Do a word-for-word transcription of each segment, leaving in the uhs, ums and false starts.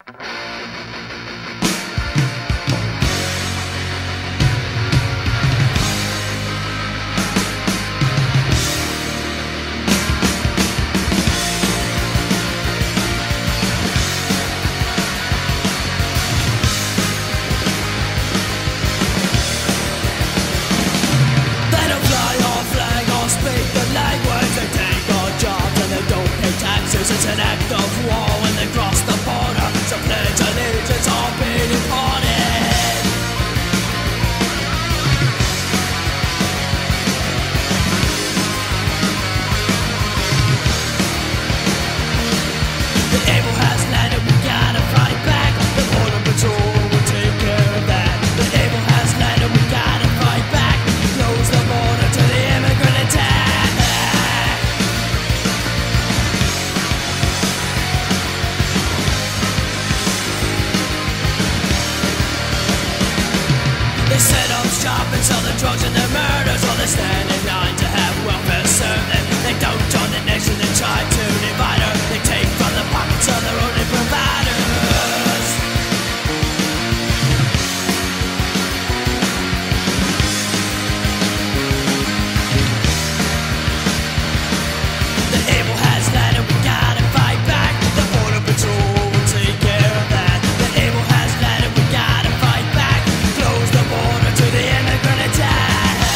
It's an act of war when they cross the border. So pledge allegiance or be deported. The evil has landed, we gotta fight back. The border patrol will take care of that. The evil has landed, we gotta fight back. Close the border to the immigrant attack. They set up shop and sell the drugs and the murders, while they stand in line to have welfare served them. They don't join the nation and try to divide her. They take from the pockets of their only providers. The evil has landed, we gotta fight back. The border patrol will take care of that. The evil has landed, we gotta fight back. Close the border to the immigrant attack.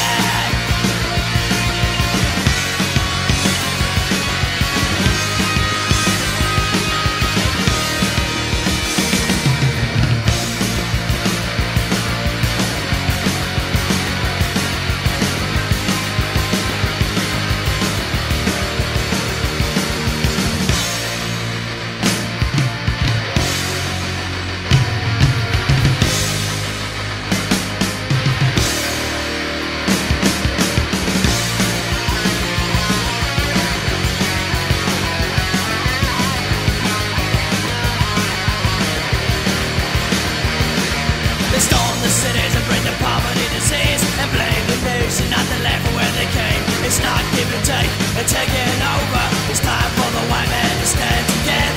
They storm the cities and bring the poverty disease, and blame the nation, not the land from where they came. It's not give and take, they're taking over. It's time for the white man to stand together.